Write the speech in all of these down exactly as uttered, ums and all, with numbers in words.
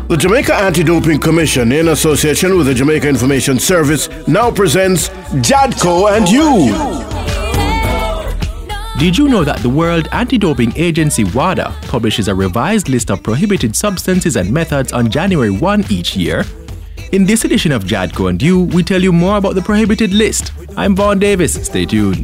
The Jamaica Anti-Doping Commission, in association with the Jamaica Information Service, now presents Jadco and You. Did you know that the World Anti-Doping Agency WADA publishes a revised list of prohibited substances and methods on January first each year? In this edition of Jadco and You, we tell you more about the prohibited list. I'm Vaughn Davis. Stay tuned.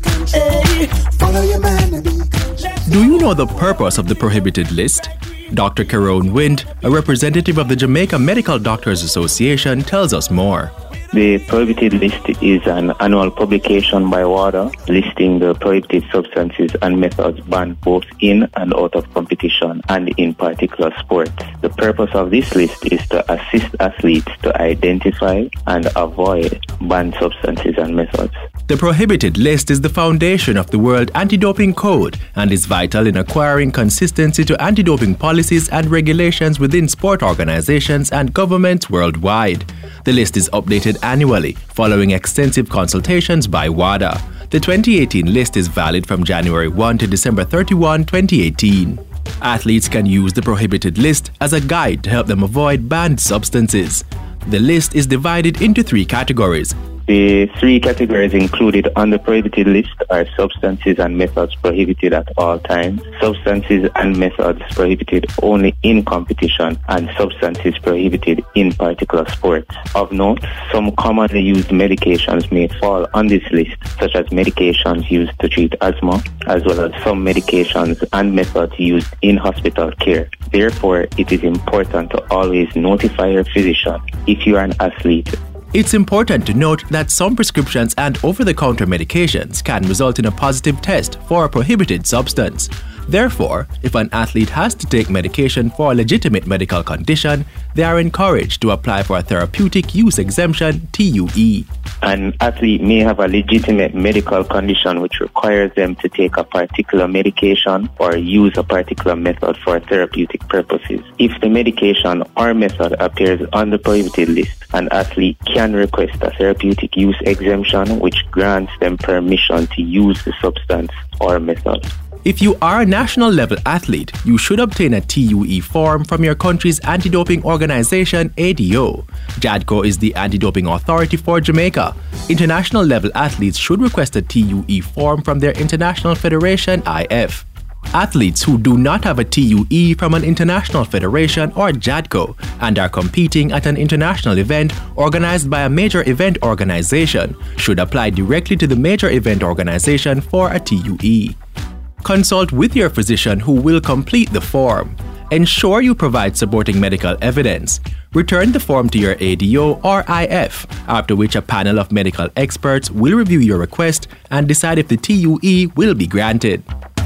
Do you know the purpose of the prohibited list? Doctor Kerone Wind, a representative of the Jamaica Medical Doctors Association, tells us more. The prohibited list is an annual publication by WADA listing the prohibited substances and methods banned both in and out of competition and in particular sports. The purpose of this list is to assist athletes to identify and avoid banned substances and methods. The prohibited list is the foundation of the World Anti-Doping Code and is vital in acquiring consistency to anti-doping policies and regulations within sport organizations and governments worldwide. The list is updated annually, following extensive consultations by WADA. The twenty eighteen list is valid from January first to December thirty-first, twenty eighteen. Athletes can use the prohibited list as a guide to help them avoid banned substances. The list is divided into three categories. The three categories included on the prohibited list are substances and methods prohibited at all times, substances and methods prohibited only in competition, and substances prohibited in particular sports. Of note, some commonly used medications may fall on this list, such as medications used to treat asthma, as well as some medications and methods used in hospital care. Therefore, it is important to always notify your physician if you are an athlete. It's important to note that some prescriptions and over-the-counter medications can result in a positive test for a prohibited substance. Therefore, if an athlete has to take medication for a legitimate medical condition, they are encouraged to apply for a therapeutic use exemption T U E. An athlete may have a legitimate medical condition which requires them to take a particular medication or use a particular method for therapeutic purposes. If the medication or method appears on the prohibited list, an athlete can request a therapeutic use exemption which grants them permission to use the substance or method. If you are a national level athlete, you should obtain a T U E form from your country's anti-doping organization, A D O. Jadco is the anti-doping authority for Jamaica. International level athletes should request a T U E form from their international federation, I F. Athletes who do not have a T U E from an international federation or Jadco and are competing at an international event organized by a major event organization should apply directly to the major event organization for a T U E. Consult with your physician who will complete the form. Ensure you provide supporting medical evidence. Return the form to your A D O or I F, after which a panel of medical experts will review your request and decide if the T U E will be granted.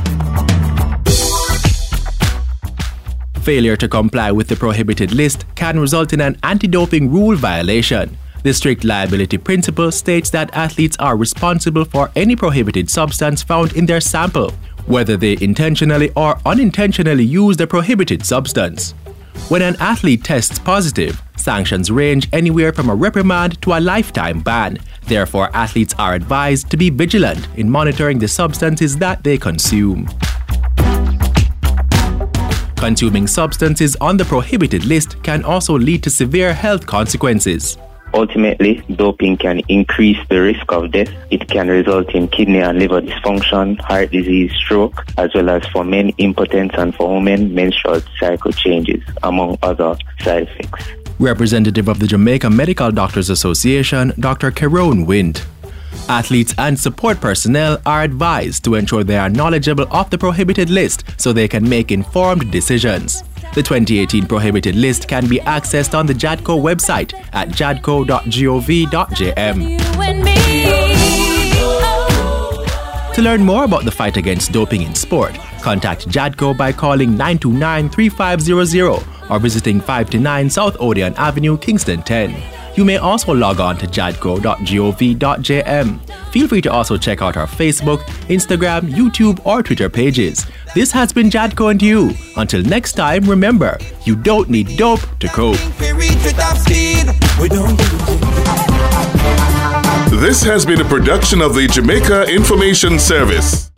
Failure to comply with the prohibited list can result in an anti-doping rule violation. The strict liability principle states that athletes are responsible for any prohibited substance found in their sample, whether they intentionally or unintentionally use the prohibited substance. When an athlete tests positive, sanctions range anywhere from a reprimand to a lifetime ban. Therefore, athletes are advised to be vigilant in monitoring the substances that they consume. Consuming substances on the prohibited list can also lead to severe health consequences. Ultimately, doping can increase the risk of death. It can result in kidney and liver dysfunction, heart disease, stroke, as well as for men, impotence, and for women, menstrual cycle changes, among other side effects. Representative of the Jamaica Medical Doctors Association, Doctor Kerone Wind. Athletes and support personnel are advised to ensure they are knowledgeable of the prohibited list so they can make informed decisions. The twenty eighteen prohibited list can be accessed on the Jadco website at jadco dot gov dot j m. To learn more about the fight against doping in sport, contact Jadco by calling nine two nine, three five zero zero or visiting five to nine South Odeon Avenue, Kingston ten. You may also log on to jadco dot gov dot j m. Feel free to also check out our Facebook, Instagram, YouTube, or Twitter pages. This has been Jadco and You. Until next time, remember, you don't need dope to cope. This has been a production of the Jamaica Information Service.